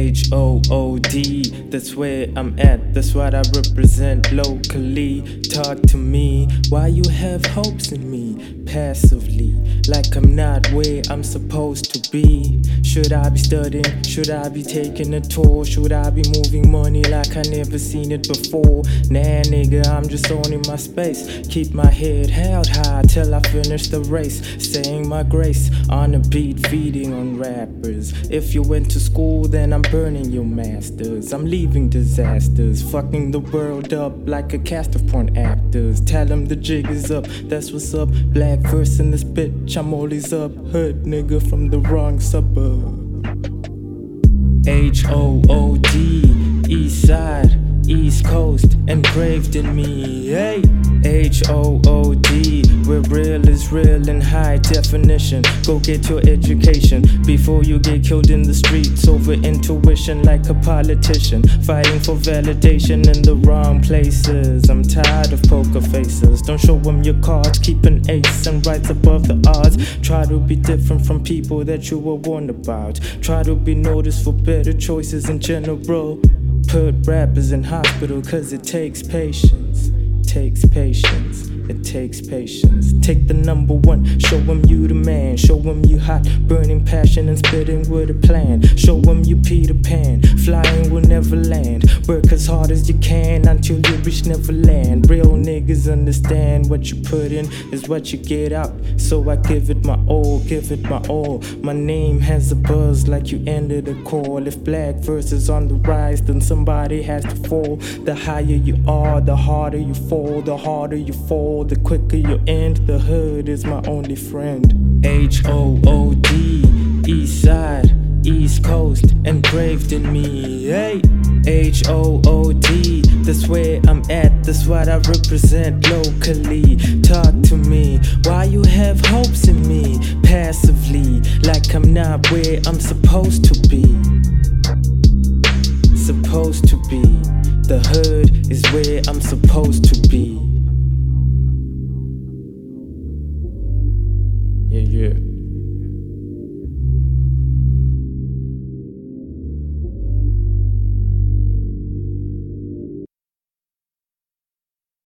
HOOD, that's where I'm at, that's what I represent locally. Talk to me, why you have hopes in me, passively, like I'm not where I'm supposed to be. Should I be studying, should I be taking a tour, should I be moving money like I never seen it before? Nah nigga, I'm just owning my space, keep my head held high till I finish the race, saying my grace on a beat, feeding on rappers. If you went to school, then I'm burning your masters. I'm leaving disasters, fucking the world up like a cast of porn actors. Tell them the jig is up, that's what's up. Black verse in this bitch, I'm always up. Hood nigga from the wrong suburb. HOOD, East Side, East Coast, engraved in me. Hey, HOOD, where real is real in high definition. Go get your education before you get killed in the streets over intuition like a politician, fighting for validation in the wrong places. I'm tired of poker faces, don't show them your cards, keep an ace and rise above the odds. Try to be different from people that you were warned about, try to be noticed for better choices in general. Put rappers in hospital cause it takes patience, takes patience. It takes patience. Take the number one, show them you the man. Show them you hot, burning passion and spitting with a plan. Show them you Peter Pan, flying will never land. Work as hard as you can until you reach Neverland. Real niggas understand what you put in is what you get out. So I give it my all, give it my all. My name has a buzz like you ended a call. If black verse is on the rise, then somebody has to fall. The higher you are, the harder you fall. The harder you fall, the quicker you end. The hood is my only friend. HOOD, East Side, East Coast, engraved in me. Hey, HOOD, that's where I'm at, that's what I represent locally. Talk to me, why you have hopes in me, passively, like I'm not where I'm supposed to be. Supposed to be. The hood is where I'm supposed to be. Yeah.